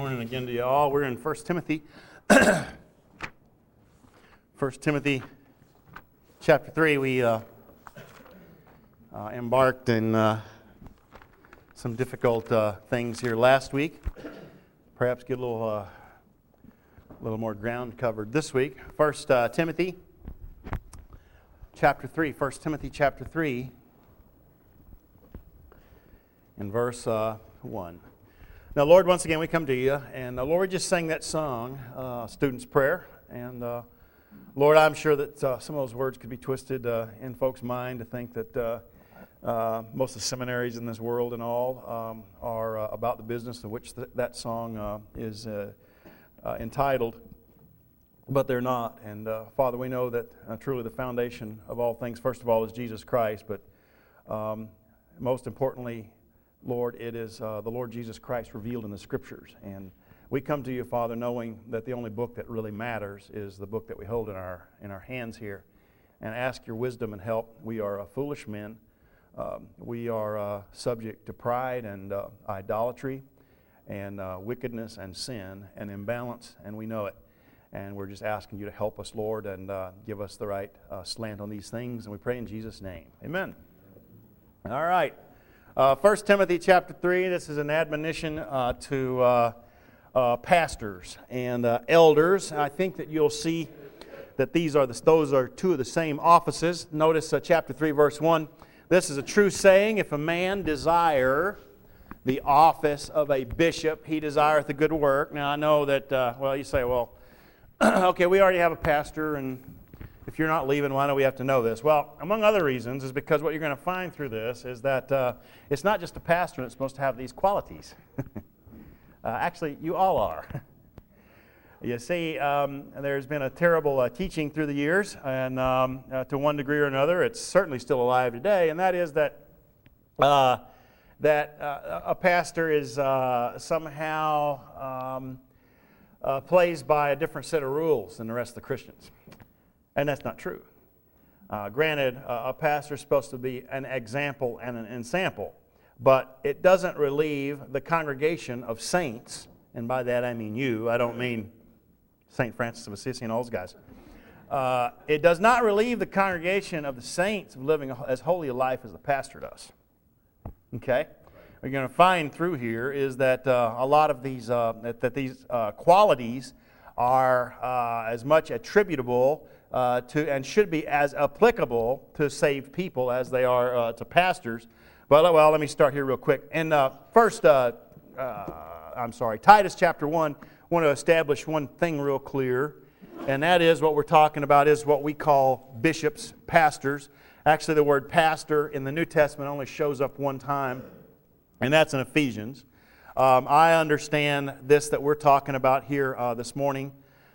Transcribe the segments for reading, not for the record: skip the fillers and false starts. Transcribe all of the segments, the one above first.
morning again to you all. We're in 1 Timothy. 1 Timothy chapter 3. We embarked in some difficult things here last week. Perhaps get a little more ground covered this week. 1 Timothy chapter 3. 1 Timothy chapter 3 in verse 1. Now, Lord, once again we come to you, and Lord, we just sang that song, Student's Prayer, and Lord, I'm sure that some of those words could be twisted in folks' mind to think that most of the seminaries in this world and all are about the business of which that song is entitled, but they're not. And Father, we know that truly the foundation of all things, first of all, is Jesus Christ, but most importantly, Lord, it is the Lord Jesus Christ revealed in the Scriptures. And we come to you, Father, knowing that the only book that really matters is the book that we hold in our hands here, and ask your wisdom and help. We are foolish men. We are subject to pride and idolatry and wickedness and sin and imbalance, and we know it. And we're just asking you to help us, Lord, and give us the right slant on these things. And we pray in Jesus' name. Amen. All right. 1 Timothy chapter 3, this is an admonition to pastors and elders. I think that you'll see that those are two of the same offices. Notice chapter 3, verse 1. This is a true saying, if a man desire the office of a bishop, he desireth a good work. Now I know that, you say, okay, we already have a pastor, and if you're not leaving, why do we have to know this? Well, among other reasons, is because what you're going to find through this is that it's not just a pastor that's supposed to have these qualities. Actually, you all are. You see, there's been a terrible teaching through the years, and to one degree or another, it's certainly still alive today, and that is that a pastor is somehow plays by a different set of rules than the rest of the Christians. And that's not true. Granted, a pastor is supposed to be an example and an ensample, but it doesn't relieve the congregation of saints, and by that I mean you. I don't mean St. Francis of Assisi and all those guys. It does not relieve the congregation of the saints of living as holy a life as the pastor does. Okay? What you're going to find through here is that a lot of these these qualities are as much attributable to and should be as applicable to saved people as they are to pastors. Well, let me start here real quick. And Titus chapter 1, I want to establish one thing real clear, and that is what we're talking about is what we call bishops, pastors. Actually, the word pastor in the New Testament only shows up one time, and that's in Ephesians. I understand this that we're talking about here this morning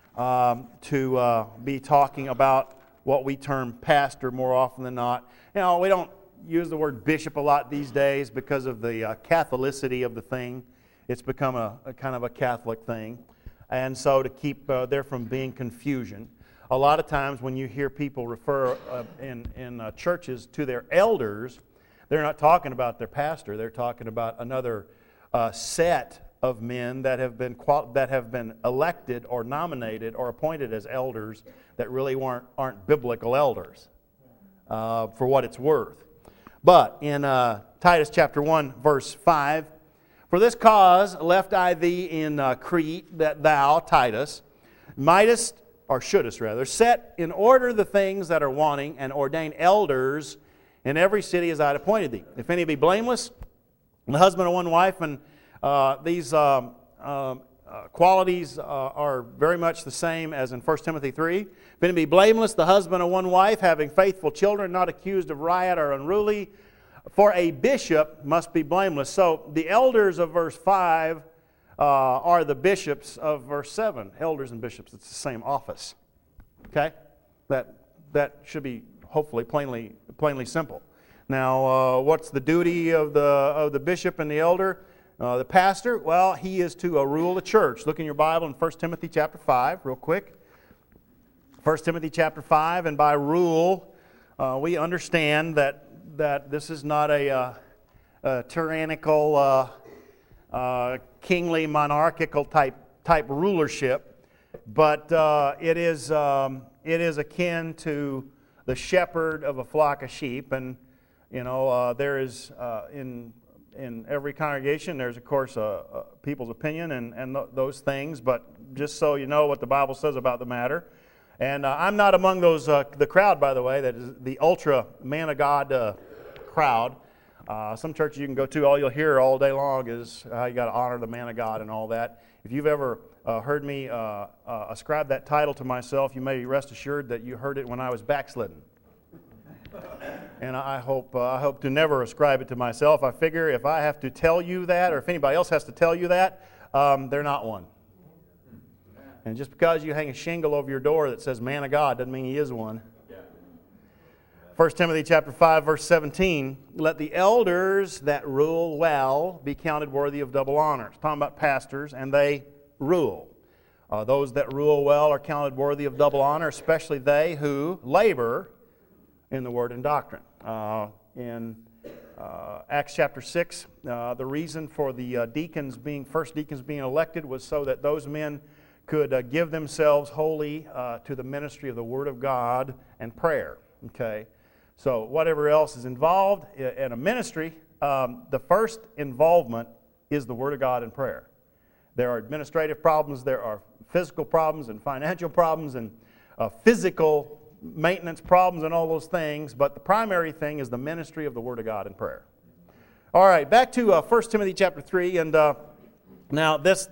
to be talking about what we term pastor more often than not. You know, we don't use the word bishop a lot these days because of the Catholicity of the thing. It's become a kind of a Catholic thing. And so to keep there from being confusion, a lot of times when you hear people refer in churches to their elders, they're not talking about their pastor. They're talking about another set of men that have been elected or nominated or appointed as elders that really aren't biblical elders, for what it's worth. But in Titus chapter 1, verse 5, for this cause left I thee in Crete, that thou, Titus, shouldest set in order the things that are wanting, and ordain elders in every city as I had appointed thee. If any be blameless, the husband of one wife, and these qualities are very much the same as in 1 Timothy 3. If any be blameless, the husband of one wife, having faithful children, not accused of riot or unruly, for a bishop must be blameless. So the elders of verse 5 are the bishops of verse 7. Elders and bishops, it's the same office. Okay? That should be hopefully plainly simple. Now, what's the duty of the bishop and the elder? The pastor, well, he is to rule the church. Look in your Bible in 1 Timothy chapter 5, real quick. 1 Timothy chapter 5, and by rule, we understand that this is not a tyrannical kingly, monarchical type rulership, but it is akin to the shepherd of a flock of sheep. And there is in every congregation, there's of course people's opinion and those things, but just so you know what the Bible says about the matter. And I'm not among those, the crowd, by the way, that is the ultra man of God crowd. Some churches you can go to, all you'll hear all day long is how you got to honor the man of God and all that. If you've ever heard me ascribe that title to myself, you may rest assured that you heard it when I was backslidden. And I hope to never ascribe it to myself. I figure if I have to tell you that, or if anybody else has to tell you that, they're not one. And just because you hang a shingle over your door that says man of God doesn't mean he is one. 1 Timothy chapter 5, verse 17, let the elders that rule well be counted worthy of double honor. It's talking about pastors, and they rule. Those that rule well are counted worthy of double honor, especially they who labor in the word and doctrine. In Acts chapter 6, the reason for the first deacons being elected was so that those men could give themselves wholly to the ministry of the Word of God and prayer. Okay, so whatever else is involved in a ministry, the first involvement is the Word of God and prayer. There are administrative problems, there are physical problems and financial problems and physical maintenance problems and all those things, but the primary thing is the ministry of the Word of God and prayer. All right, back to 1 Timothy chapter 3, and now this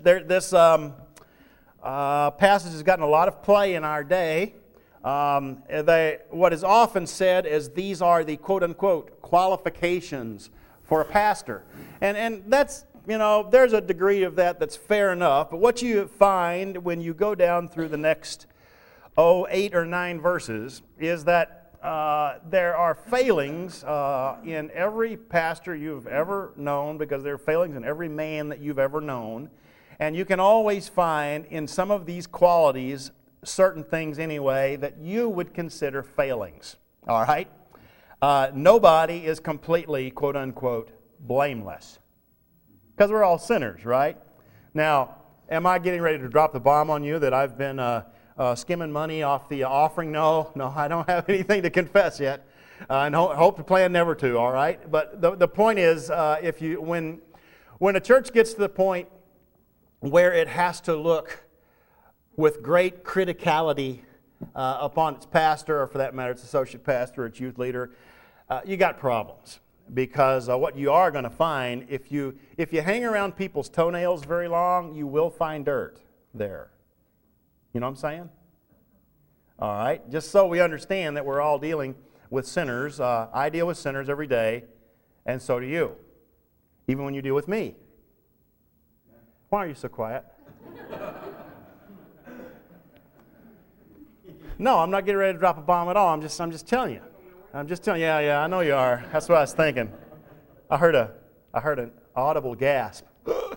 passage has gotten a lot of play in our day. What is often said is these are the quote-unquote qualifications for a pastor. And that's, there's a degree of that that's fair enough. But what you find when you go down through the next, 8 or 9 verses is that there are failings in every pastor you've ever known, because there are failings in every man that you've ever known. And you can always find in some of these qualities certain things anyway that you would consider failings. All right? Nobody is completely, quote-unquote, blameless. Because we're all sinners, right? Now, am I getting ready to drop the bomb on you that I've been skimming money off the offering? No, I don't have anything to confess yet. And hope to plan never to, all right? But the point is, when a church gets to the point where it has to look with great criticality upon its pastor, or for that matter, its associate pastor or its youth leader, you got problems. Because what you are going to find, if you hang around people's toenails very long, you will find dirt there. You know what I'm saying? All right? Just so we understand that we're all dealing with sinners. I deal with sinners every day, and so do you. Even when you deal with me. Why are you so quiet? No, I'm not getting ready to drop a bomb at all. I'm just telling you. I'm just telling you. Yeah, I know you are. That's what I was thinking. I heard an audible gasp.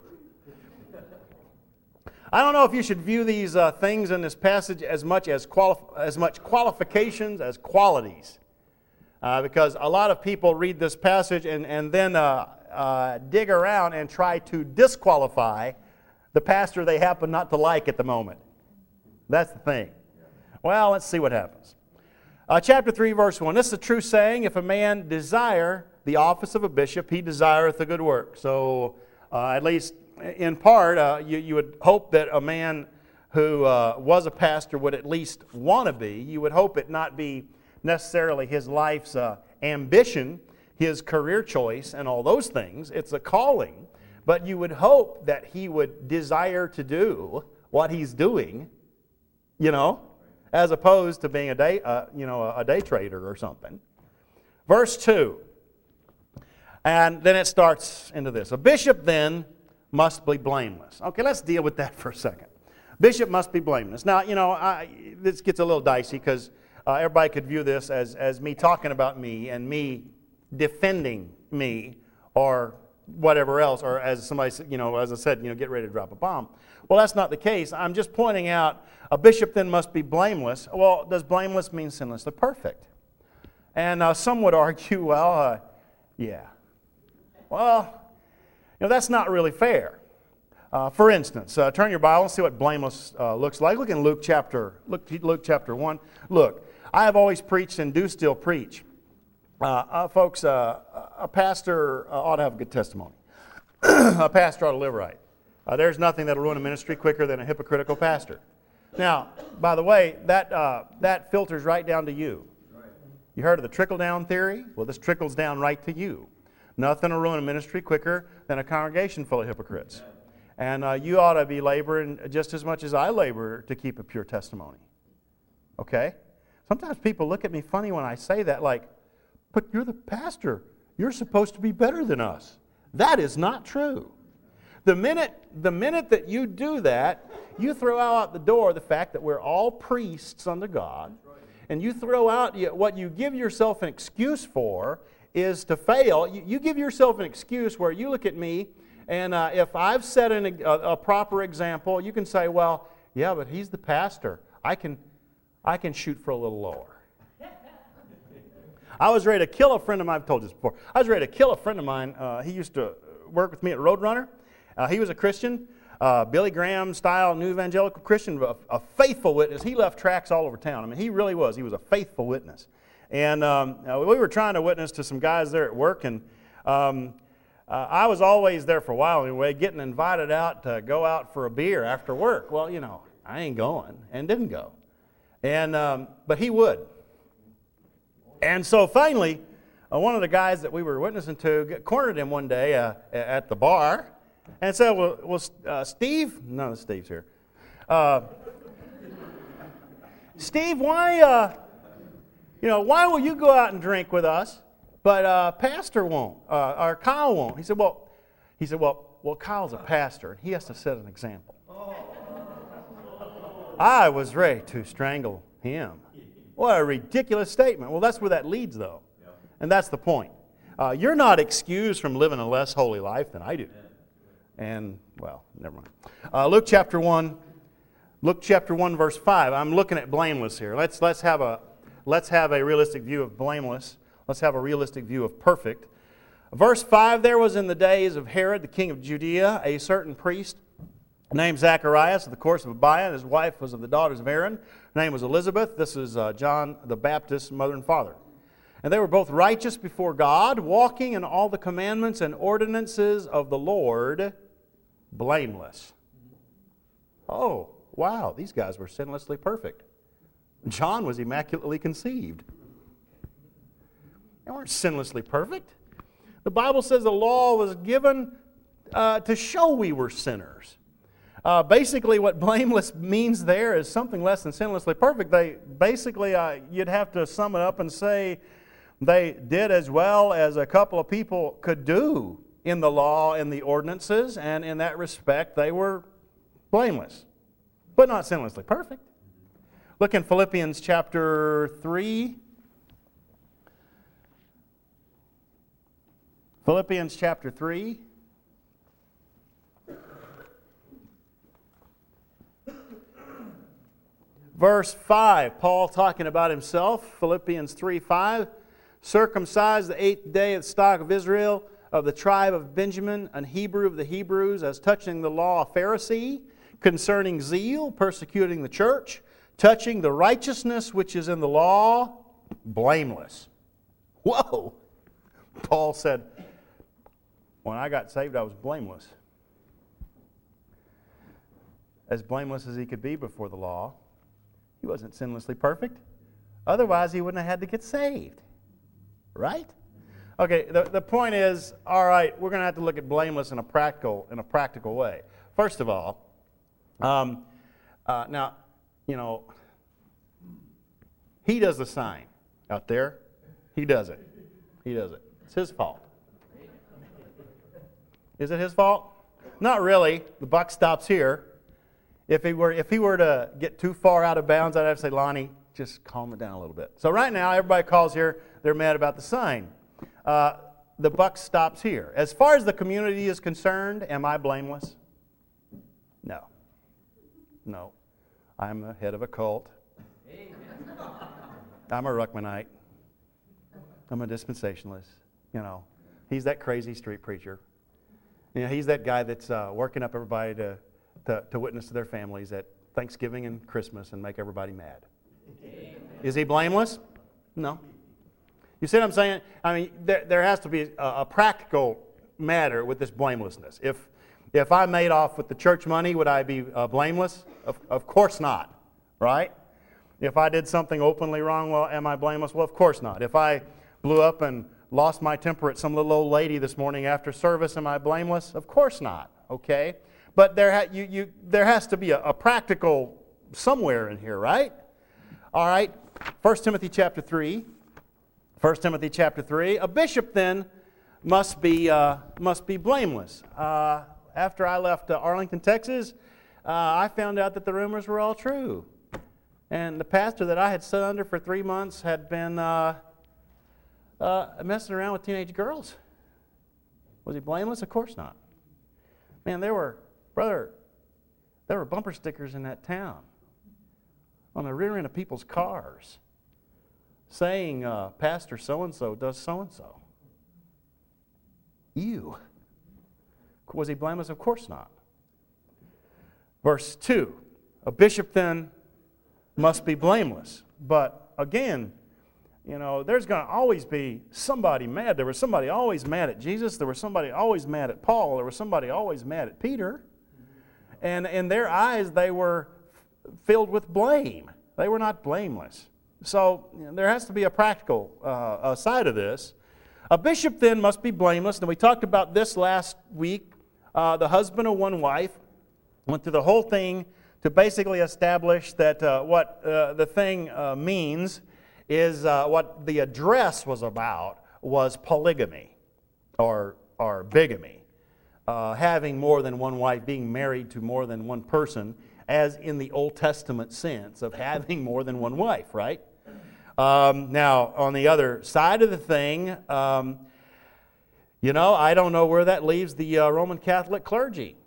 I don't know if you should view these things in this passage as much qualifications as qualities, because a lot of people read this passage and then dig around and try to disqualify the pastor they happen not to like at the moment. That's the thing. Well, let's see what happens. Chapter 3, verse 1. This is a true saying, if a man desire the office of a bishop, he desireth a good work. So, at least in part, you would hope that a man who was a pastor would at least want to be. You would hope it not be necessarily his life's ambition, his career choice, and all those things. It's a calling. But you would hope that he would desire to do what he's doing, as opposed to being a day trader or something. Verse 2. And then it starts into this. A bishop then must be blameless. Okay, let's deal with that for a second. Bishop must be blameless. Now, this gets a little dicey because everybody could view this as me talking about me and me defending me or whatever else, or as somebody said, as I said, get ready to drop a bomb. Well, that's not the case. I'm just pointing out a bishop then must be blameless. Well, does blameless mean sinlessly perfect? And some would argue, yeah. Well, That's not really fair. For instance, turn your Bible and see what blameless looks like. Look in Luke chapter 1. Look, I have always preached and do still preach. Folks, a pastor ought to have a good testimony. A pastor ought to live right. There's nothing that will ruin a ministry quicker than a hypocritical pastor. Now, by the way, that filters right down to you. You heard of the trickle-down theory? Well, this trickles down right to you. Nothing will ruin a ministry quicker than a congregation full of hypocrites. And you ought to be laboring just as much as I labor to keep a pure testimony. Okay? Sometimes people look at me funny when I say that, like, but you're the pastor. You're supposed to be better than us. That is not true. The minute that you do that, you throw out the door the fact that we're all priests unto God, and you throw out what you give yourself an excuse for is to fail. You give yourself an excuse where you look at me, and if I've set a proper example, you can say, well, yeah, but he's the pastor. I can shoot for a little lower. I was ready to kill a friend of mine. I've told you this before. I was ready to kill a friend of mine. He used to work with me at Roadrunner. He was a Christian, Billy Graham style, new evangelical Christian, a faithful witness. He left tracts all over town. I mean, he really was. He was a faithful witness. And we were trying to witness to some guys there at work, and I was always there for a while anyway, getting invited out to go out for a beer after work. Well, I ain't going, and didn't go. And but he would. And so finally, one of the guys that we were witnessing to cornered him one day at the bar and said, well, Steve, none of Steve's here. Steve, why will you go out and drink with us, but Pastor won't, or Kyle won't? He said, well, Kyle's a pastor, and he has to set an example. I was ready to strangle him. What a ridiculous statement. Well, that's where that leads, though. And that's the point. You're not excused from living a less holy life than I do. And, well, never mind. Luke chapter 1, verse 5. I'm looking at blameless here. Let's have a realistic view of blameless. Let's have a realistic view of perfect. Verse 5, there was in the days of Herod, the king of Judea, a certain priest named Zacharias of the course of Abiah, and his wife was of the daughters of Aaron. Her name was Elizabeth. This is John the Baptist's mother and father. And they were both righteous before God, walking in all the commandments and ordinances of the Lord, blameless. Oh, wow, these guys were sinlessly perfect. John was immaculately conceived. They weren't sinlessly perfect. The Bible says the law was given to show we were sinners. Basically, what blameless means there is something less than sinlessly perfect. You'd have to sum it up and say they did as well as a couple of people could do in the law and the ordinances, and in that respect, they were blameless, but not sinlessly perfect. Look in Philippians chapter 3. Philippians chapter 3. Verse 5, Paul talking about himself, Philippians 3:5, circumcised the 8th day of the stock of Israel, of the tribe of Benjamin, an Hebrew of the Hebrews, as touching the law, a Pharisee, concerning zeal, persecuting the church, touching the righteousness which is in the law, blameless. Whoa! Paul said, when I got saved, I was blameless. As blameless as he could be before the law. He wasn't sinlessly perfect. Otherwise, he wouldn't have had to get saved. Right? Okay, the point is, all right, we're going to have to look at blameless in a practical way. First of all, now, he does the sign out there. He does it. It's his fault. Is it his fault? Not really. The buck stops here. If he were to get too far out of bounds, I'd have to say, Lonnie, just calm it down a little bit. So right now, everybody calls here, they're mad about the sign. The buck stops here. As far as the community is concerned, am I blameless? No. I'm the head of a cult. I'm a Ruckmanite. I'm a dispensationalist. He's that crazy street preacher. You know, he's that guy that's working up everybody to witness to their families at Thanksgiving and Christmas and make everybody mad. Amen. Is he blameless? No. You see what I'm saying? I mean, there has to be a practical matter with this blamelessness. If I made off with the church money, would I be blameless? Of course not, right? If I did something openly wrong, well, am I blameless? Well, of course not. If I blew up and lost my temper at some little old lady this morning after service, am I blameless? Of course not, okay? But there has to be a practical somewhere in here, right? All right, 1 Timothy chapter 3. 1 Timothy chapter 3. A bishop then must be blameless. After I left Arlington, Texas, I found out that the rumors were all true. And the pastor that I had sat under for 3 months had been messing around with teenage girls. Was he blameless? Of course not. Man, there were bumper stickers in that town on the rear end of people's cars saying, Pastor so-and-so does so-and-so. Ew. Was he blameless? Of course not. Verse 2, a bishop then must be blameless. But again, you know, there's going to always be somebody mad. There was somebody always mad at Jesus. There was somebody always mad at Paul. There was somebody always mad at Peter. And in their eyes, they were filled with blame. They were not blameless. So there has to be a practical side of this. A bishop then must be blameless. And we talked about this last week. The husband of one wife went through the whole thing to basically establish that what the thing means is what the address was about was polygamy or bigamy. Having more than one wife, being married to more than one person, as in the Old Testament sense of having more than one wife, right? Now, on the other side of the thing, you know, I don't know where that leaves the Roman Catholic clergy.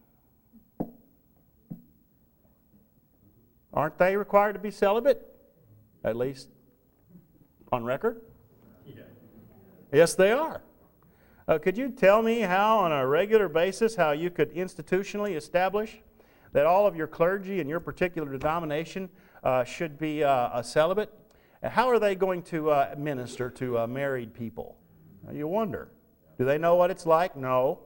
Aren't they required to be celibate? At least on record? Yeah. Yes, they are. Could you tell me how, on a regular basis, how you could institutionally establish that all of your clergy in your particular denomination should be a celibate? How are they going to minister to married people? You wonder. Do they know what it's like? No.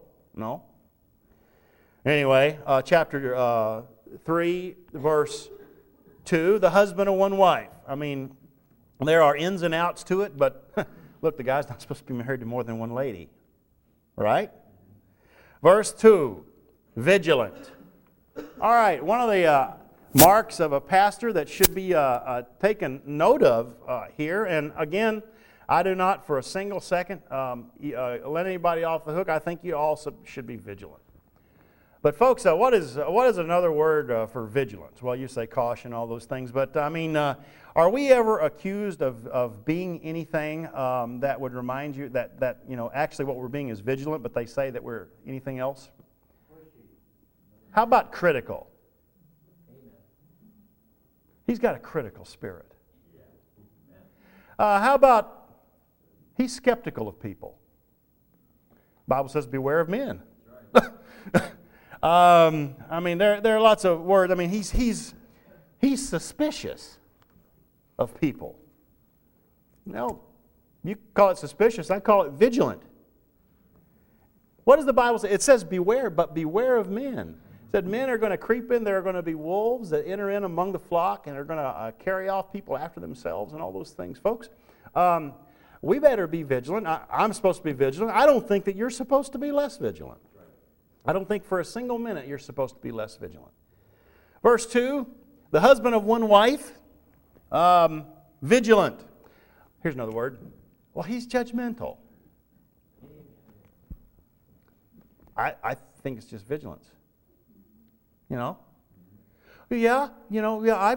Anyway, chapter 3, verse 2, the husband of one wife. I mean, there are ins and outs to it, but look, the guy's not supposed to be married to more than one lady. Right? Verse 2, vigilant. All right, one of the marks of a pastor that should be taken note of here, and again, I do not for a single second let anybody off the hook. I think you also should be vigilant. But folks, what is another word for vigilance? Well, you say caution, all those things, but I mean, are we ever accused of being anything that would remind you that you know actually what we're being is vigilant, but they say that we're anything else? How about critical? He's got a critical spirit. How about he's skeptical of people? The Bible says, beware of men. I mean, there are lots of words. I mean, he's suspicious of people. No, you call it suspicious. I call it vigilant. What does the Bible say? It says beware, but beware of men. It said men are going to creep in. There are going to be wolves that enter in among the flock and are going to carry off people after themselves and all those things. Folks, we better be vigilant. I'm supposed to be vigilant. I don't think that you're supposed to be less vigilant. I don't think for a single minute you're supposed to be less vigilant. Verse 2, the husband of one wife, vigilant. Here's another word. Well, he's judgmental. I think it's just vigilance. You know? Yeah, you know, yeah,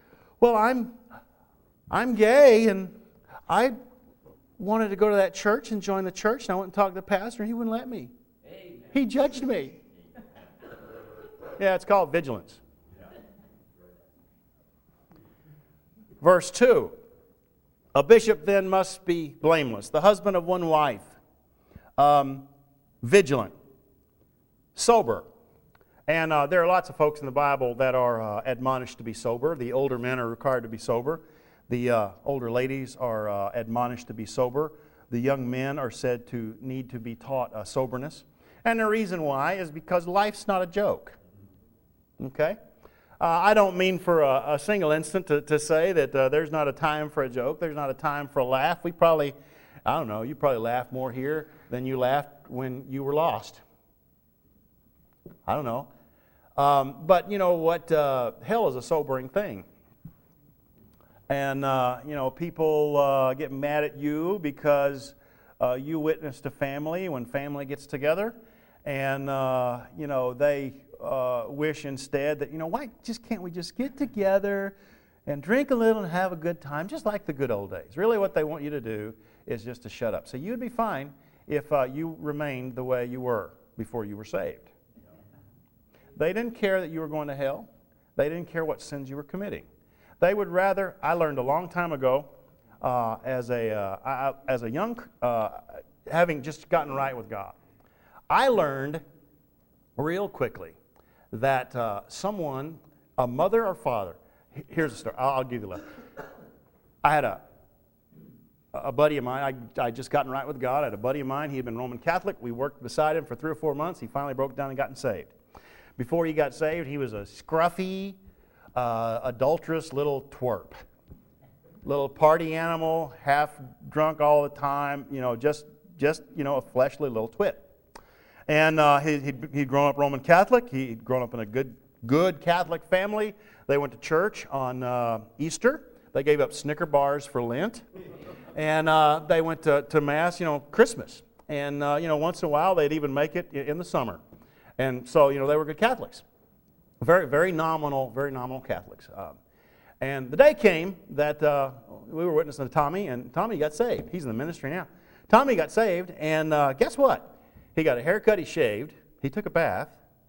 I'm gay and I wanted to go to that church and join the church and I went and talked to the pastor and he wouldn't let me. Amen. He judged me. Yeah, it's called vigilance. Verse 2, a bishop then must be blameless. The husband of one wife, vigilant. sober. And there are lots of folks in the Bible that are admonished to be sober. The older men are required to be sober. The older ladies are admonished to be sober. The young men are said to need to be taught soberness. And the reason why is because life's not a joke. Okay? I don't mean for a single instant to say that there's not a time for a joke. There's not a time for a laugh. You probably laugh more here than you laughed when you were lost. I don't know. But you know what? Hell is a sobering thing. And, people get mad at you because you witnessed a family when family gets together. And, they wish instead that, why can't we just get together and drink a little and have a good time, just like the good old days. Really what they want you to do is just to shut up. So you'd be fine if you remained the way you were before you were saved. They didn't care that you were going to hell. They didn't care what sins you were committing. They would rather, I learned a long time ago, as a young, having just gotten right with God, I learned real quickly that someone, a mother or father, here's a story, I'll give you a little. I had a buddy of mine, I just gotten right with God. I had a buddy of mine, he had been Roman Catholic. We worked beside him for 3 or 4 months. He finally broke down and gotten saved. Before he got saved, he was a scruffy, adulterous little twerp. Little party animal, half drunk all the time, just a fleshly little twit. And he'd grown up Roman Catholic. He'd grown up in a good Catholic family. They went to church on Easter. They gave up Snicker bars for Lent. And they went to Mass, Christmas. And, once in a while, they'd even make it in the summer. And so, they were good Catholics. Very, very nominal Catholics. And the day came that we were witnessing to Tommy, and Tommy got saved. He's in the ministry now. Tommy got saved, and guess what? He got a haircut, he shaved, he took a bath,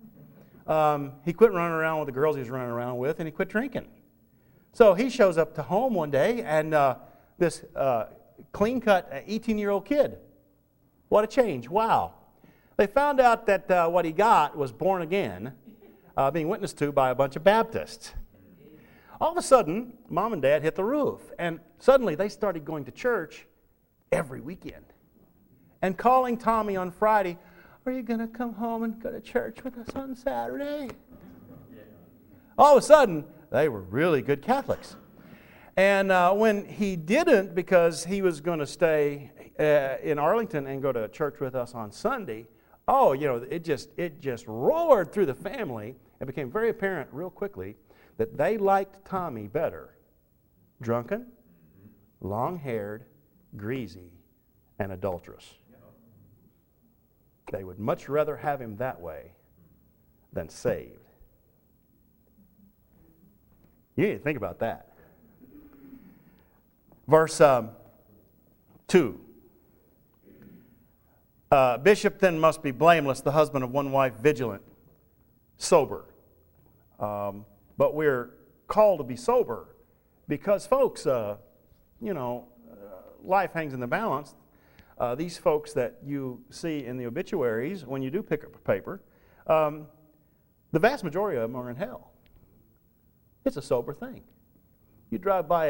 he quit running around with the girls he was running around with, and he quit drinking. So he shows up to home one day, and this clean-cut 18-year-old kid. What a change. Wow. They found out that what he got was born again, being witnessed to by a bunch of Baptists. All of a sudden, Mom and Dad hit the roof, and suddenly they started going to church every weekend and calling Tommy on Friday, "Are you going to come home and go to church with us on Saturday?" All of a sudden, they were really good Catholics. And when he didn't, because he was going to stay in Arlington and go to church with us on Sunday, it just roared through the family. It became very apparent real quickly that they liked Tommy better. Drunken, long-haired, greasy, and adulterous. They would much rather have him that way than saved. You need to think about that. Verse 2. Bishop then must be blameless, the husband of one wife, vigilant, sober. But we're called to be sober because, folks, life hangs in the balance. These folks that you see in the obituaries, when you do pick up a paper, the vast majority of them are in hell. It's a sober thing. You drive by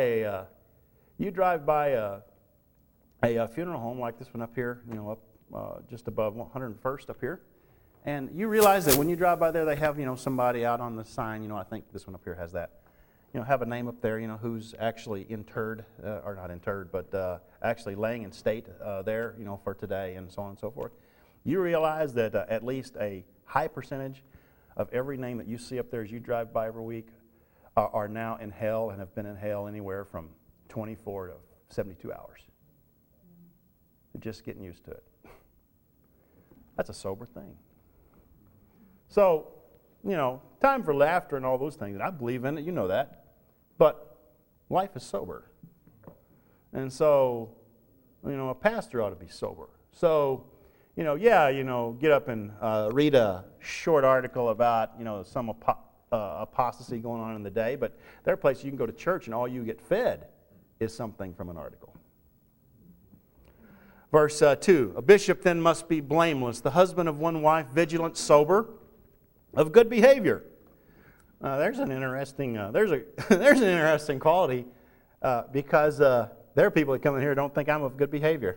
a funeral home like this one up here, up just above 101st up here, and you realize that when you drive by there, they have somebody out on the sign. I think this one up here has that. Have a name up there. Who's actually interred, or not interred, but actually laying in state there. For today, and so on and so forth. You realize that at least a high percentage of every name that you see up there as you drive by every week are now in hell and have been in hell anywhere from 24 to 72 hours. They're just getting used to it. That's a sober thing. So, time for laughter and all those things. And I believe in it, you know that. But life is sober. And so, a pastor ought to be sober. So, get up and read a short article about, some apostasy going on in the day. But there are places you can go to church and all you get fed is something from an article. Verse 2, a bishop then must be blameless, the husband of one wife, vigilant, sober, of good behavior. There's an interesting there's an interesting quality because there are people that come in here who don't think I'm of good behavior.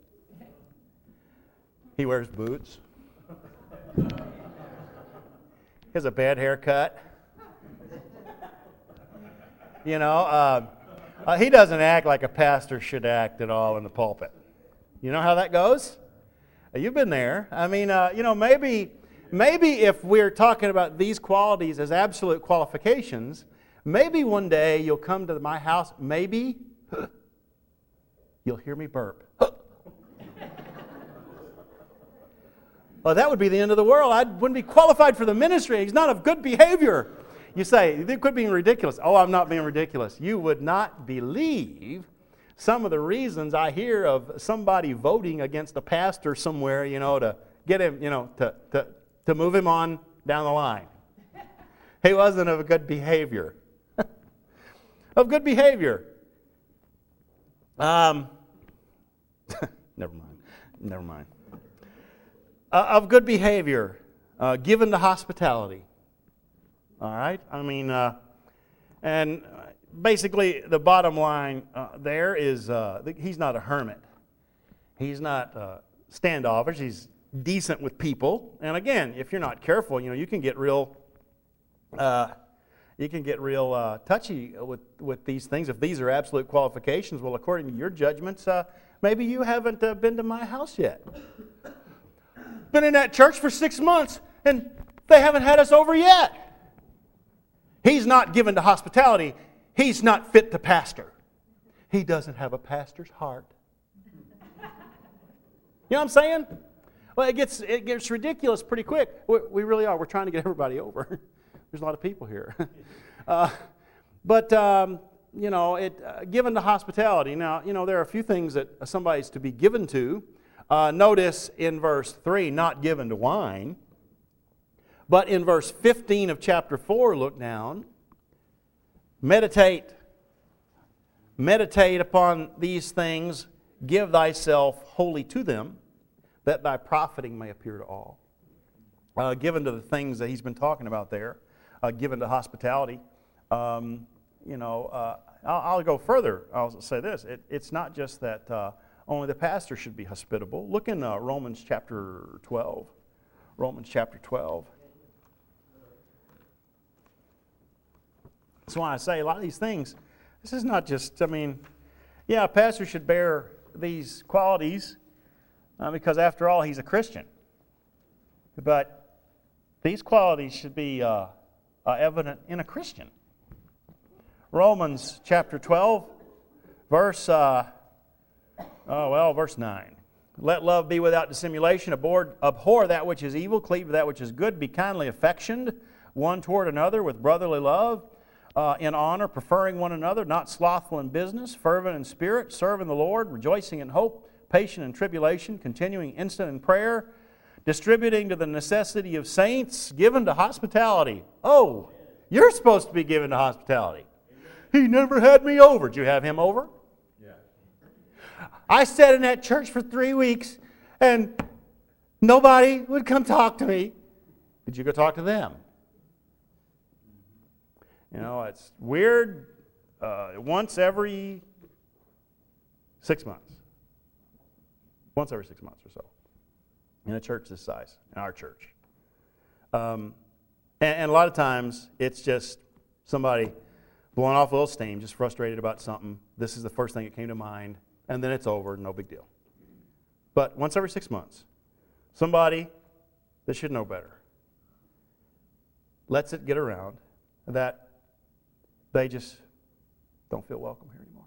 He wears boots. He has a bad haircut. You know, he doesn't act like a pastor should act at all in the pulpit. You know how that goes? You've been there. I mean, maybe if we're talking about these qualities as absolute qualifications, maybe one day you'll come to my house, maybe you'll hear me burp. Well, that would be the end of the world. I wouldn't be qualified for the ministry. He's not of good behavior. You say, you quit being ridiculous. Oh, I'm not being ridiculous. You would not believe some of the reasons I hear of somebody voting against a pastor somewhere, to get him, to move him on down the line. He wasn't of good behavior. Of good behavior. Never mind. Of good behavior, given to hospitality. All right? I mean, and basically the bottom line there is he's not a hermit. He's not standoffish. He's decent with people. And again, if you're not careful, you can get real touchy with these things. If these are absolute qualifications, well, according to your judgments, maybe you haven't been to my house yet. Been in that church for 6 months, and they haven't had us over yet. He's not given to hospitality. He's not fit to pastor. He doesn't have a pastor's heart. You know what I'm saying? Well, it gets ridiculous pretty quick. We really are. We're trying to get everybody over. There's a lot of people here. Given to hospitality. Now, there are a few things that somebody's to be given to. Notice in verse 3, not given to wine. But in verse 15 of chapter 4, look down. Meditate upon these things. Give thyself wholly to them, that thy profiting may appear to all. Given to the things that he's been talking about there. Given to hospitality. I'll go further. I'll say this. It's not just that only the pastor should be hospitable. Look in Romans chapter 12. Romans chapter 12. That's why I say a lot of these things, this is not just, a pastor should bear these qualities because after all, he's a Christian. But these qualities should be evident in a Christian. Romans chapter 12, verse 9. Let love be without dissimulation. Abhor that which is evil. Cleave to that which is good. Be kindly affectioned one toward another with brotherly love. In honor, preferring one another, not slothful in business, fervent in spirit, serving the Lord, rejoicing in hope, patient in tribulation, continuing instant in prayer, distributing to the necessity of saints, given to hospitality. Oh, you're supposed to be given to hospitality. He never had me over. Did you have him over? Yeah. I sat in that church for 3 weeks and nobody would come talk to me. Did you go talk to them? It's weird once every 6 months. Once every 6 months or so. In a church this size, in our church. And a lot of times, it's just somebody blowing off a little steam, just frustrated about something. This is the first thing that came to mind, and then it's over, no big deal. But once every 6 months, somebody that should know better lets it get around that they just don't feel welcome here anymore.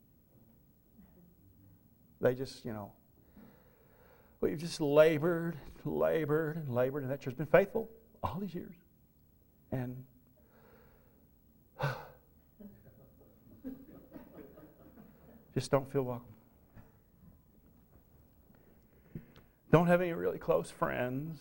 They just, we've just labored, and that church has been faithful all these years. And just don't feel welcome. Don't have any really close friends.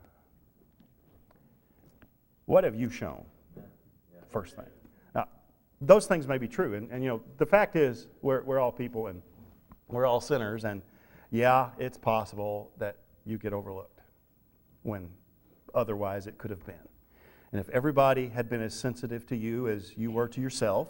What have you shown? First thing. Now, those things may be true. And the fact is, we're all people and we're all sinners. And, yeah, it's possible that you get overlooked when otherwise it could have been. And if everybody had been as sensitive to you as you were to yourself,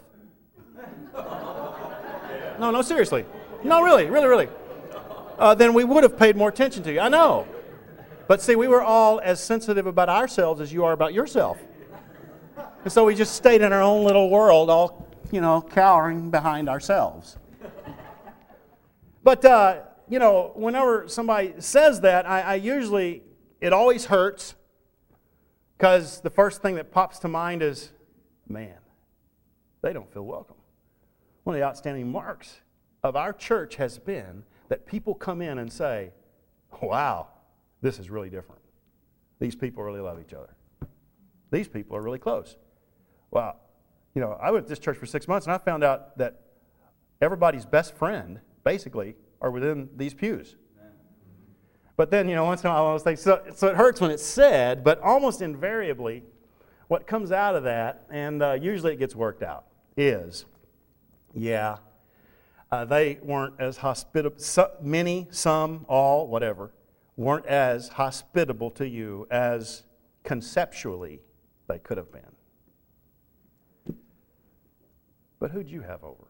no, seriously. No, really. Then we would have paid more attention to you. I know. But see, we were all as sensitive about ourselves as you are about yourself. And so we just stayed in our own little world, all, cowering behind ourselves. But, whenever somebody says that, I usually, it always hurts, because the first thing that pops to mind is, man, they don't feel welcome. One of the outstanding marks of our church has been that people come in and say, wow, this is really different. These people really love each other. These people are really close. Well, I went to this church for 6 months and I found out that everybody's best friend, basically, are within these pews. But then, once in a while, I was thinking, so it hurts when it's said, but almost invariably, what comes out of that, and usually it gets worked out, is, they weren't as hospitable, some, all, whatever, weren't as hospitable to you as conceptually they could have been. But who'd you have over?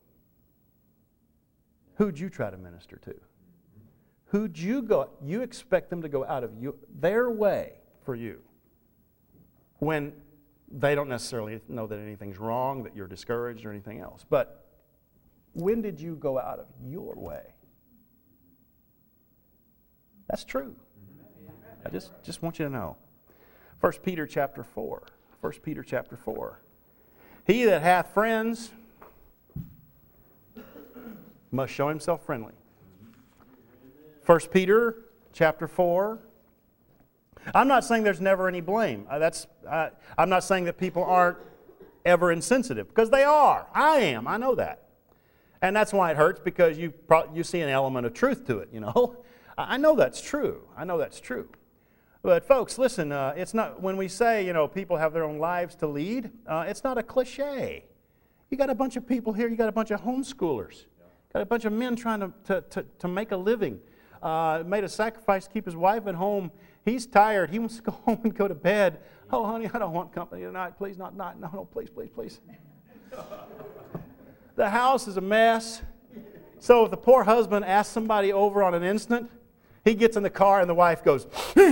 Who'd you try to minister to? Who'd you expect them to go out of their way for you when they don't necessarily know that anything's wrong, that you're discouraged or anything else. But when did you go out of your way? That's true. I just want you to know. 1 Peter chapter 4. 1 Peter chapter 4. He that hath friends must show himself friendly. 1 Peter chapter 4. I'm not saying there's never any blame. I'm not saying that people aren't ever insensitive, because they are. I am. I know that. And that's why it hurts, because you see an element of truth to it, I know that's true. But folks, listen, it's not, when we say, people have their own lives to lead, it's not a cliche. You got a bunch of people here, you got a bunch of homeschoolers, got a bunch of men trying to make a living, made a sacrifice to keep his wife at home. He's tired. He wants to go home and go to bed. Oh, honey, I don't want company tonight. Please, not. No, please. The house is a mess. So if the poor husband asks somebody over on an instant, he gets in the car and the wife goes,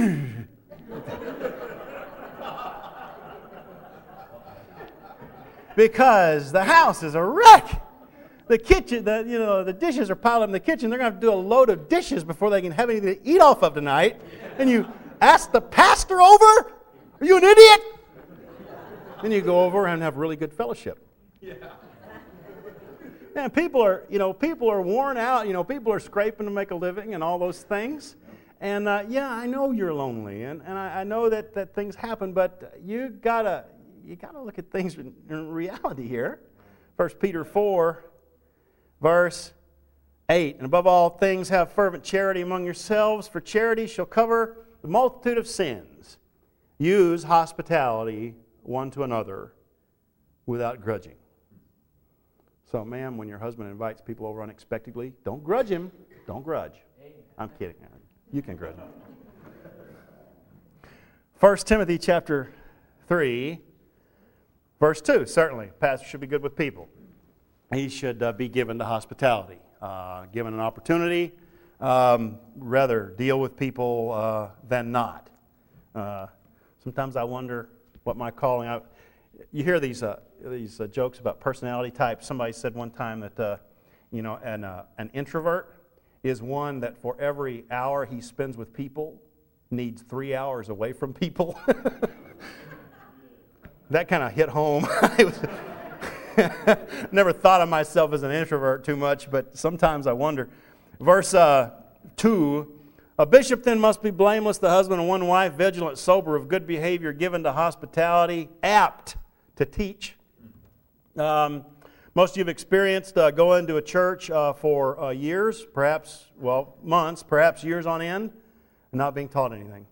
because the house is a wreck. The kitchen, the dishes are piled up in the kitchen. They're going to have to do a load of dishes before they can have anything to eat off of tonight. And you ask the pastor over? Are you an idiot? Then you go over and have really good fellowship. Yeah. Man, people are worn out. People are scraping to make a living and all those things. And I know you're lonely, and I know that things happen. But you gotta look at things in reality here. 1 Peter 4. Verse 8, and above all things have fervent charity among yourselves, for charity shall cover the multitude of sins. Use hospitality one to another without grudging. So, ma'am, when your husband invites people over unexpectedly, don't grudge him. Don't grudge. I'm kidding. You can grudge him. 1 Timothy chapter 3, verse 2, certainly, pastor should be good with people. He should be given to hospitality, given an opportunity, rather deal with people than not. Sometimes I wonder what my calling. You hear these jokes about personality types. Somebody said one time that an introvert is one that for every hour he spends with people needs 3 hours away from people. That kind of hit home. Never thought of myself as an introvert too much, but sometimes I wonder. Verse 2, a bishop then must be blameless, the husband of one wife, vigilant, sober, of good behavior, given to hospitality, apt to teach. Most of you have experienced going to a church for years, perhaps, months, perhaps years on end, and not being taught anything.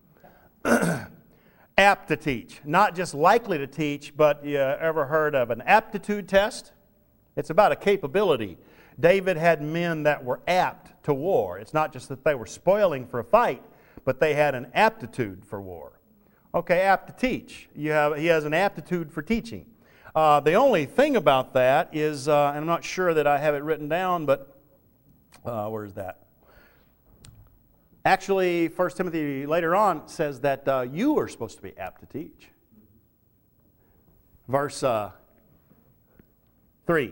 Apt to teach. Not just likely to teach, but you ever heard of an aptitude test? It's about a capability. David had men that were apt to war. It's not just that they were spoiling for a fight, but they had an aptitude for war. Okay, apt to teach. He has an aptitude for teaching. The only thing about that is, and I'm not sure that I have it written down, but where is that? Actually, 1 Timothy later on says that you are supposed to be apt to teach. Verse 3.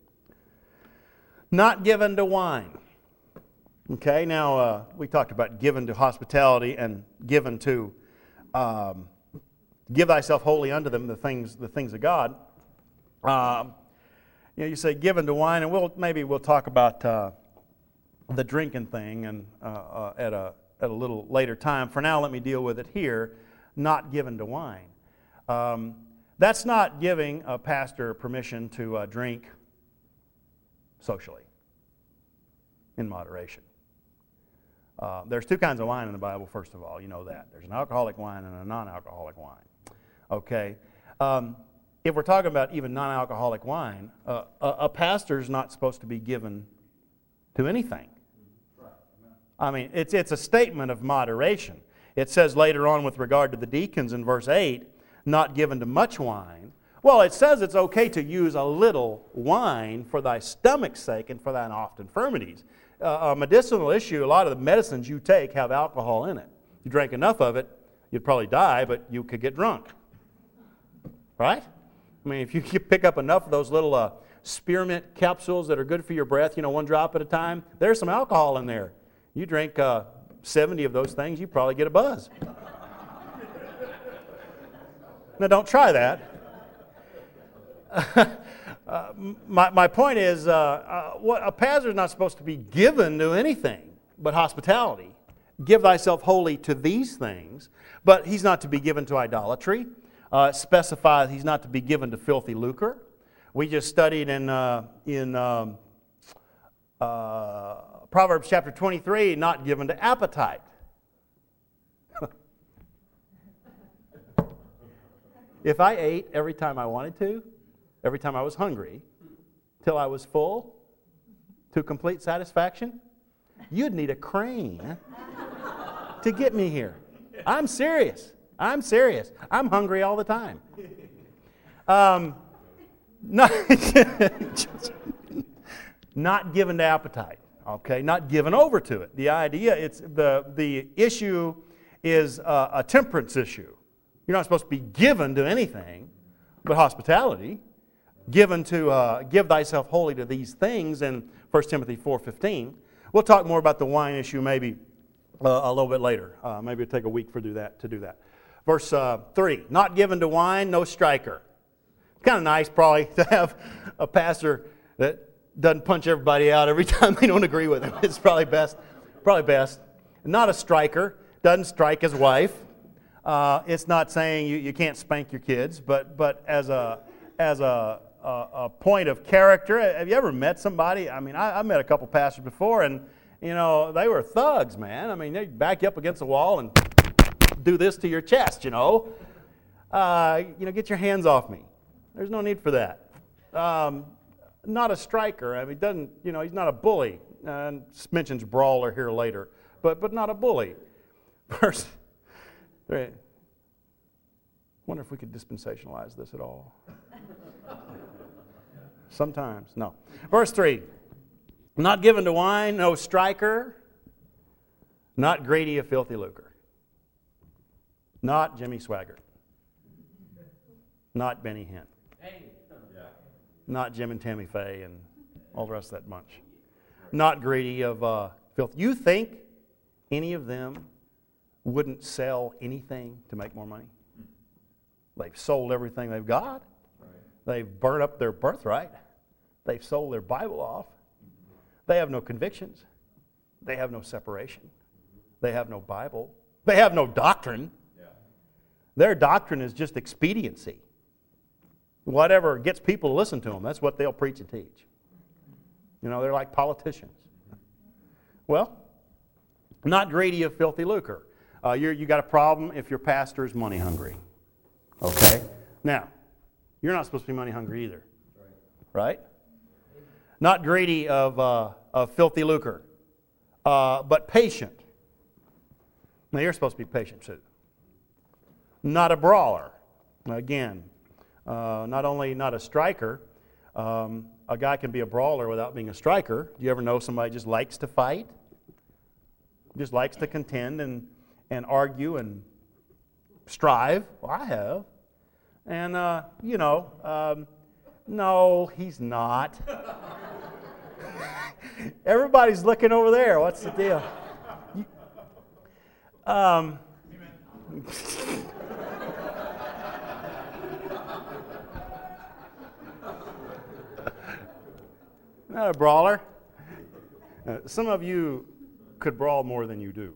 Not given to wine. Okay, now we talked about given to hospitality and given to give thyself wholly unto them, the things of God. You say given to wine, and maybe we'll talk about the drinking thing and at a little later time. For now, let me deal with it here. Not given to wine. That's not giving a pastor permission to drink socially in moderation. There's two kinds of wine in the Bible, first of all. You know that. There's an alcoholic wine and a non-alcoholic wine. Okay? If we're talking about even non-alcoholic wine, a pastor's not supposed to be given to anything. I mean, it's a statement of moderation. It says later on with regard to the deacons in verse 8, not given to much wine. Well, it says it's okay to use a little wine for thy stomach's sake and for thine oft infirmities. A medicinal issue, a lot of the medicines you take have alcohol in it. If you drank enough of it, you'd probably die, but you could get drunk. Right? I mean, if you pick up enough of those little spearmint capsules that are good for your breath, 1 drop at a time, there's some alcohol in there. You drink 70 of those things, you probably get a buzz. Now, don't try that. My point is, a pastor is not supposed to be given to anything but hospitality. Give thyself wholly to these things, but he's not to be given to idolatry. Specifies he's not to be given to filthy lucre. We just studied in Proverbs chapter 23, not given to appetite. If I ate every time I wanted to, every time I was hungry, till I was full, to complete satisfaction, you'd need a crane to get me here. I'm serious. I'm hungry all the time. Not given to appetite. Okay, not given over to it. The idea, the issue is a temperance issue. You're not supposed to be given to anything but hospitality. Given to give thyself wholly to these things in 1 Timothy 4:15. We'll talk more about the wine issue maybe a little bit later. Maybe it'll take a week to do that. Verse 3, not given to wine, no striker. Kind of nice probably to have a pastor that doesn't punch everybody out every time they don't agree with him. It's probably best. Not a striker, doesn't strike his wife. It's not saying you can't spank your kids, but as a point of character. Have you ever met somebody? I mean, I met a couple pastors before, and they were thugs, man. I mean, they'd back you up against the wall and do this to your chest. Get your hands off me. There's no need for that. Not a striker. I mean, he's not a bully. Mentions brawler here later, but not a bully. Verse 3. Wonder if we could dispensationalize this at all. Sometimes, no. Verse 3. Not given to wine, no striker, not greedy of filthy lucre. Not Jimmy Swaggart. Not Benny Hinn. Not Jim and Tammy Faye and all the rest of that bunch. Not greedy of filth. You think any of them wouldn't sell anything to make more money? They've sold everything they've got. They've burnt up their birthright. They've sold their Bible off. They have no convictions. They have no separation. They have no Bible. They have no doctrine. Their doctrine is just expediency. Whatever gets people to listen to them, that's what they'll preach and teach. They're like politicians. Well, not greedy of filthy lucre. You got a problem if your pastor is money hungry. Okay? Now, you're not supposed to be money hungry either. Right? Not greedy of filthy lucre, but patient. Now, you're supposed to be patient too. Not a brawler. Again, not only not a striker, a guy can be a brawler without being a striker. Do you ever know somebody just likes to fight? Just likes to contend and argue and strive? Well, I have. And, no, he's not. Everybody's looking over there. What's the deal? Not a brawler. Some of you could brawl more than you do.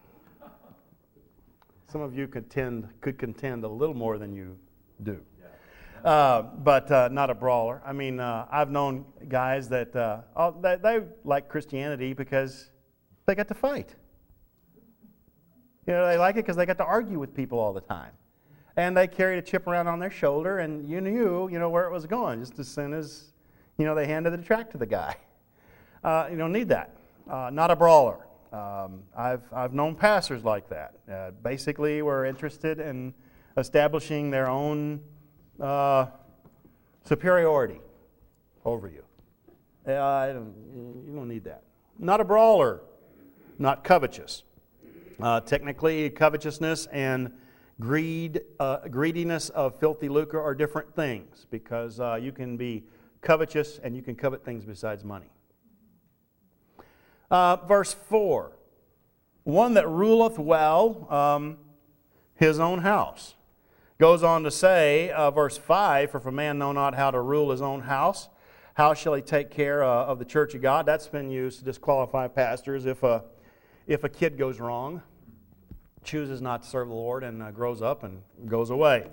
Some of you could contend a little more than you do. But not a brawler. I mean, I've known guys that they like Christianity because they got to fight. You know, they like it because they got to argue with people all the time. And they carried a chip around on their shoulder, and you knew where it was going just as soon as, they handed the tract to the guy. You don't need that. Not a brawler. I've known pastors like that. Basically, were interested in establishing their own superiority over you. You don't need that. Not a brawler. Not covetous. Technically, covetousness and greediness of filthy lucre are different things, because you can be covetous and you can covet things besides money. Verse 4, one that ruleth well his own house. Goes on to say, verse 5, for if a man know not how to rule his own house, how shall he take care of the church of God? That's been used to disqualify pastors if a kid goes wrong, chooses not to serve the Lord, and grows up and goes away.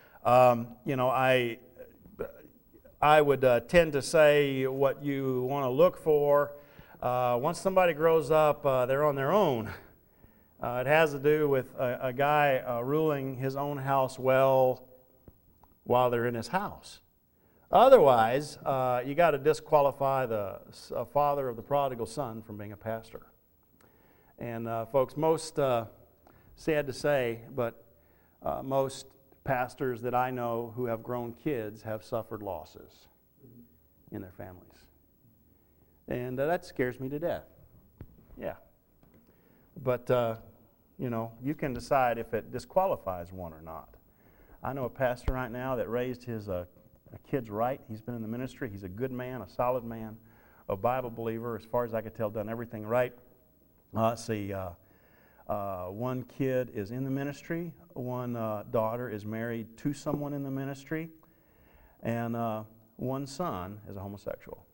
I would tend to say what you want to look for. Once somebody grows up, they're on their own. It has to do with a guy ruling his own house well while they're in his house. Otherwise, you got to disqualify the father of the prodigal son from being a pastor. And folks, most, sad to say, but most pastors that I know who have grown kids have suffered losses in their families. And that scares me to death. Yeah. But, you can decide if it disqualifies one or not. I know a pastor right now that raised his kids right. He's been in the ministry. He's a good man, a solid man, a Bible believer. As far as I could tell, done everything right. Let's see. One kid is in the ministry. One daughter is married to someone in the ministry. And one son is a homosexual.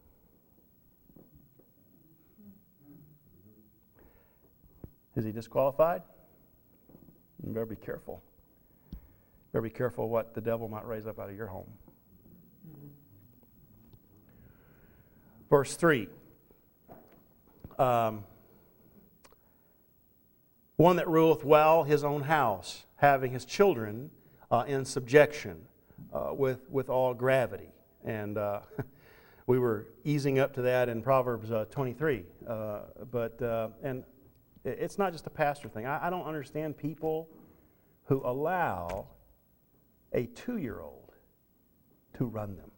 Is he disqualified? You better be careful. Better be careful what the devil might raise up out of your home. Verse 3. One that ruleth well his own house, having his children in subjection with all gravity. And we were easing up to that in Proverbs 23. And it's not just a pastor thing. I don't understand people who allow a 2-year-old to run them.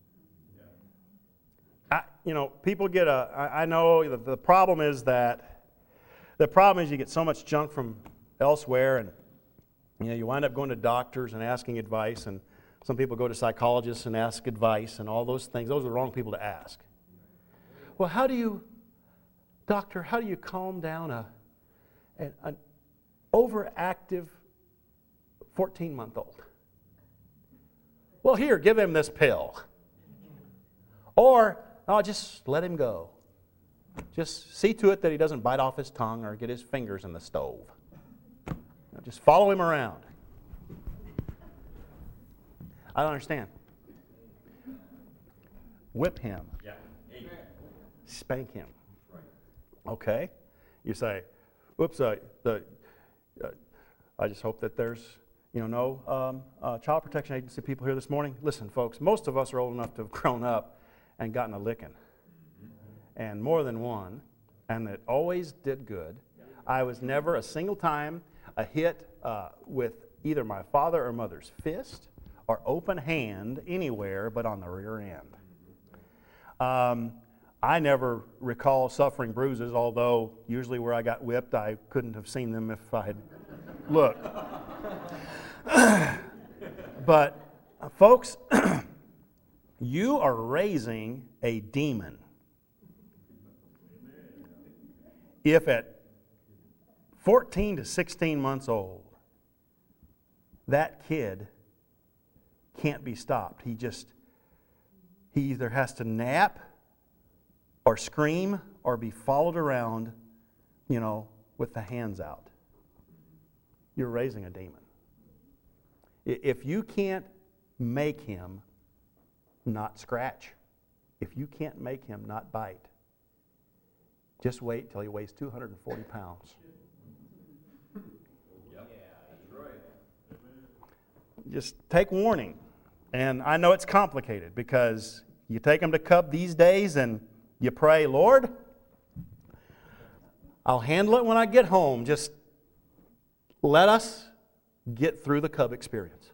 People get I know the problem is you get so much junk from elsewhere, and you wind up going to doctors and asking advice, and some people go to psychologists and ask advice and all those things. Those are the wrong people to ask. Well, doctor, how do you calm down an overactive 14-month-old? Well, here, give him this pill. Or, just let him go. Just see to it that he doesn't bite off his tongue or get his fingers in the stove. Just follow him around. I don't understand. Whip him. Yeah. Spank him. Okay. You say, "Oops, I just hope that there's no Child Protection Agency people here this morning." Listen, folks, most of us are old enough to have grown up and gotten a licking. and more than one, and it always did good. I was never a single time a hit with either my father or mother's fist or open hand anywhere but on the rear end. I never recall suffering bruises, although usually where I got whipped, I couldn't have seen them if I had looked. But, folks, you are raising a demon. If at 14 to 16 months old, that kid can't be stopped. He either has to nap or scream or be followed around, with the hands out. You're raising a demon. If you can't make him not scratch, if you can't make him not bite, just wait till he weighs 240 pounds. Just take warning. And I know it's complicated because you take them to Cub these days and you pray, Lord, I'll handle it when I get home. Just let us get through the Cub experience.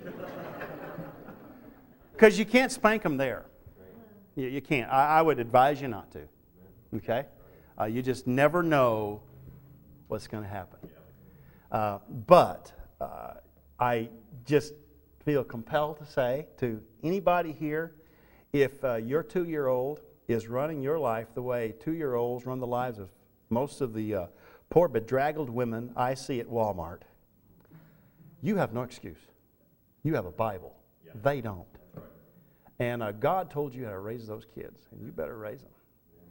Because you can't spank them there. You can't. I would advise you not to. Okay? You just never know what's going to happen. But I just feel compelled to say to anybody here, if your 2-year-old is running your life the way 2-year-olds run the lives of most of the poor bedraggled women I see at Walmart, you have no excuse. You have a Bible. Yeah. They don't. Right. And God told you how to raise those kids, and you better raise them.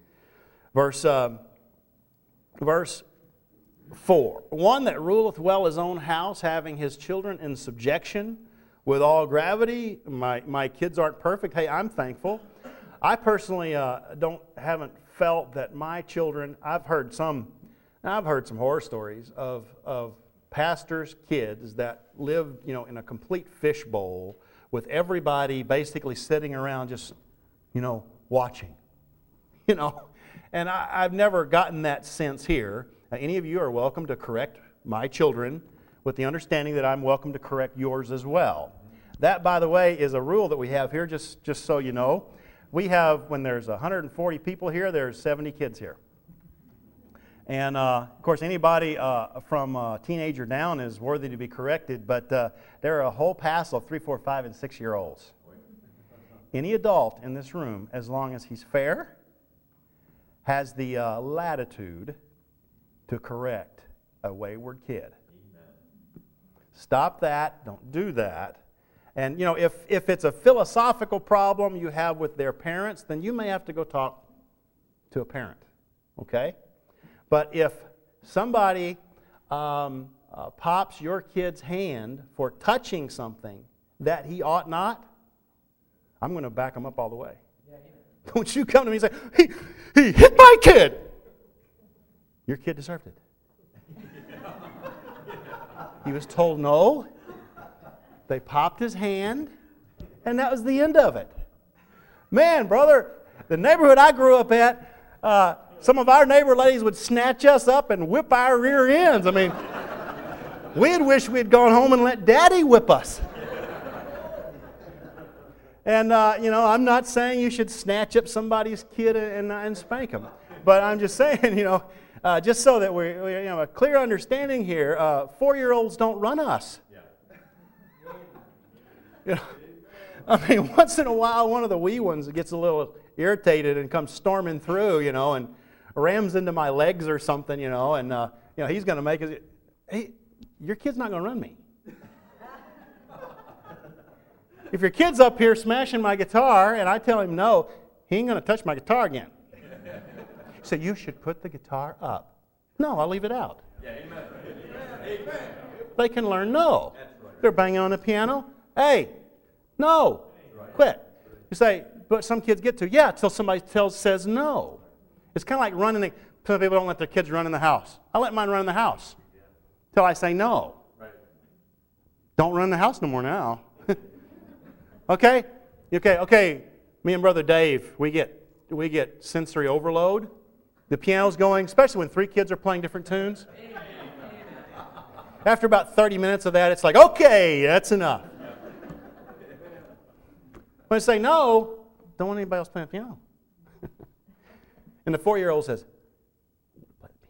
Verse 4. One that ruleth well his own house, having his children in subjection with all gravity. My kids aren't perfect. Hey, I'm thankful. I personally haven't felt that my children. I've heard some horror stories of pastors' kids that live, in a complete fishbowl with everybody basically sitting around just, watching, And I've never gotten that sense here. Any of you are welcome to correct my children with the understanding that I'm welcome to correct yours as well. That, by the way, is a rule that we have here, just so you know. We have, when there's 140 people here, there's 70 kids here. And, of course, anybody from a teenager down is worthy to be corrected, but there are a whole passel of 3, 4, 5, and 6-year-olds. Any adult in this room, as long as he's fair, has the latitude to correct a wayward kid. Amen. Stop that. Don't do that. And, if it's a philosophical problem you have with their parents, then you may have to go talk to a parent. Okay? But if somebody pops your kid's hand for touching something that he ought not, I'm going to back him up all the way. Yeah, don't you come to me and say, he hit my kid. Your kid deserved it. He was told no. They popped his hand, and that was the end of it. Man, brother, the neighborhood I grew up at, some of our neighbor ladies would snatch us up and whip our rear ends. I mean, we'd wish we'd gone home and let Daddy whip us. And, I'm not saying you should snatch up somebody's kid and spank them. But I'm just saying, just so that we a clear understanding here, 4-year-olds don't run us. Once in a while, one of the wee ones gets a little irritated and comes storming through, and rams into my legs or something, and he's going to make it. Hey, your kid's not going to run me. If your kid's up here smashing my guitar and I tell him no, he ain't going to touch my guitar again. So you should put the guitar up. No, I'll leave it out. Yeah, amen. They can learn no. They're banging on the piano. Hey, no, quit. You say, but some kids get to, yeah, until somebody says no. It's kind of like running. Some people don't let their kids run in the house. I let mine run in the house until I say no. Don't run in the house no more now. Okay. Me and Brother Dave, we get sensory overload. The piano's going, especially when 3 kids are playing different tunes. After about 30 minutes of that, it's like, okay, that's enough. When I say no, don't want anybody else playing the piano. And the 4-year-old says, play the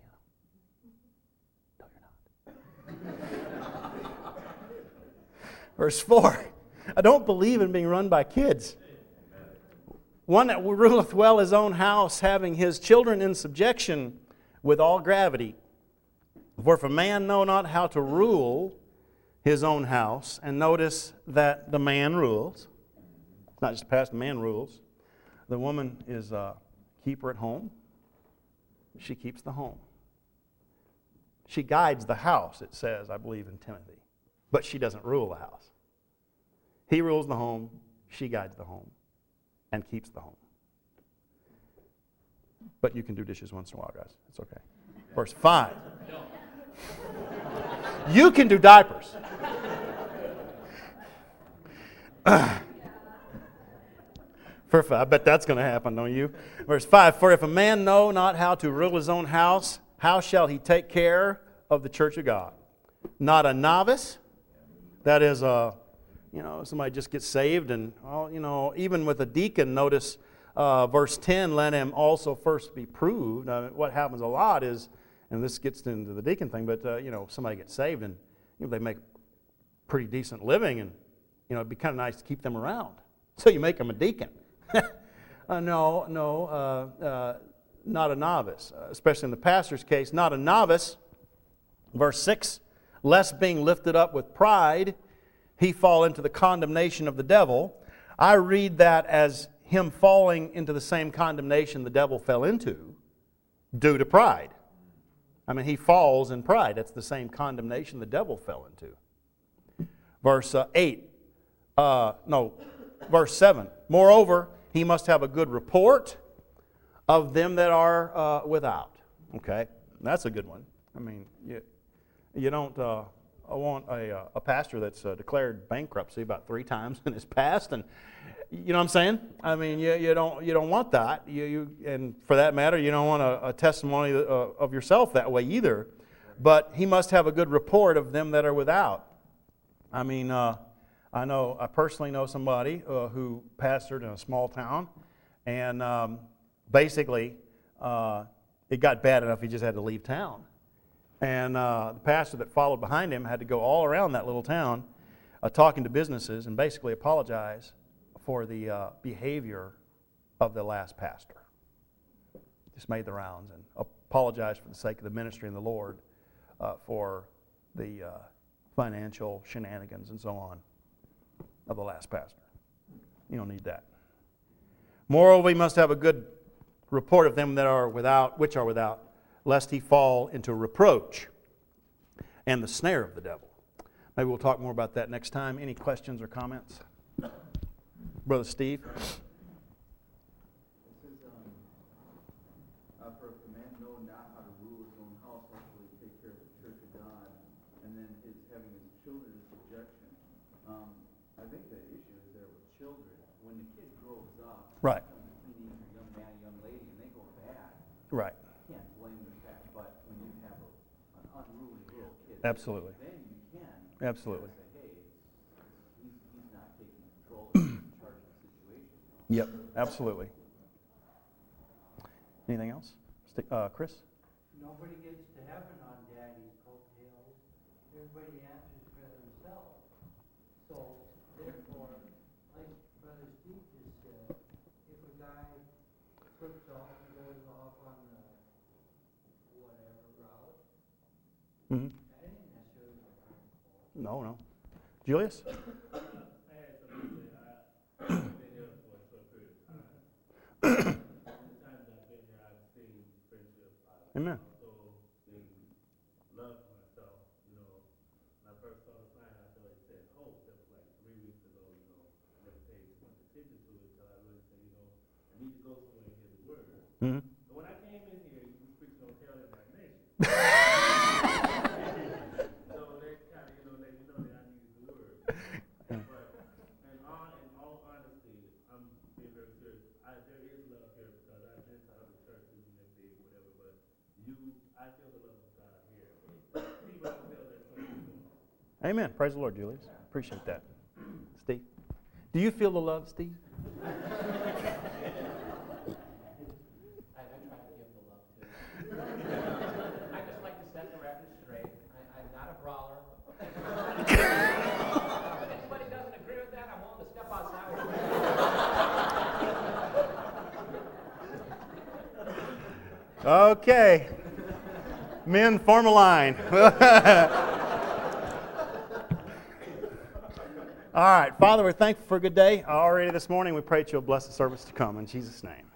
piano. No, you're not. Verse 4, I don't believe in being run by kids. One that ruleth well his own house, having his children in subjection with all gravity. For if a man know not how to rule his own house, and notice that the man rules, it's not just past, the man rules. The woman is a keeper at home. She keeps the home. She guides the house, it says, I believe, in Timothy. But she doesn't rule the house. He rules the home, she guides the home, and keeps the home. But you can do dishes once in a while, guys. It's okay. Verse 5. You can do diapers. I bet that's going to happen, don't you? Verse 5, for if a man know not how to rule his own house, how shall he take care of the church of God? Not a novice, that is somebody just gets saved, and even with a deacon, notice verse 10, let him also first be proved. What happens a lot is, and this gets into the deacon thing, but somebody gets saved and they make pretty decent living, and it'd be kind of nice to keep them around. So you make them a deacon. No, not a novice, especially in the pastor's case, not a novice. Verse 6, lest being lifted up with pride, he fall into the condemnation of the devil. I read that as him falling into the same condemnation the devil fell into due to pride. I mean, he falls in pride. That's the same condemnation the devil fell into. Verse 7. Moreover, he must have a good report of them that are without. Okay, that's a good one. I mean, you don't want a pastor that's declared bankruptcy about 3 times in his past, and you know what I'm saying? I mean, you don't want that. And for that matter, you don't want a testimony of yourself that way either. But he must have a good report of them that are without. I mean, I personally know somebody who pastored in a small town, and basically it got bad enough he just had to leave town. And the pastor that followed behind him had to go all around that little town talking to businesses and basically apologize for the behavior of the last pastor. Just made the rounds and apologized for the sake of the ministry and the Lord for the financial shenanigans and so on of the last pastor. You don't need that. Moreover, we must have a good report of them that are without, which are without, lest he fall into reproach and the snare of the devil. Maybe we'll talk more about that next time. Any questions or comments? Brother Steve? This is, for if a man know not how to rule his own house, how shall he take care of the church of God? And then his having his children in subjection. I think the issue is there with children. When the kid grows up, Right. becomes a teenager, young man, young lady, and they go bad. Right. You can't blame the fact, but when you have an unruly little kid, Absolutely. then you can. Absolutely. Say, hey, he's not taking control of the charge of the situation. Yep, absolutely. Anything else? Chris? Nobody gets to heaven on daddy's coattails. Everybody answers for themselves. So, therefore, like Brother Steve just said, if a guy flips off and goes off on the whatever route, Mm-hmm. that ain't necessarily the fault. No. Julius? Amen. Mm-hmm. But when I came in here, you was preaching on hell and damnation. So they kind of, let me know that I needed the word. But in all honesty, I'm being very serious. There is love here because I feel the love of God here. People don't feel that same thing. Amen. Praise the Lord, Julius. Appreciate that. Steve? Do you feel the love, Steve? I try to give the love too. I just like to set the record straight. I'm not a brawler. If anybody doesn't agree with that, I'm willing to step outside with you. Okay. Men, form a line. All right. Father, we're thankful for a good day. Already this morning, we pray that you'll bless the service to come. In Jesus' name.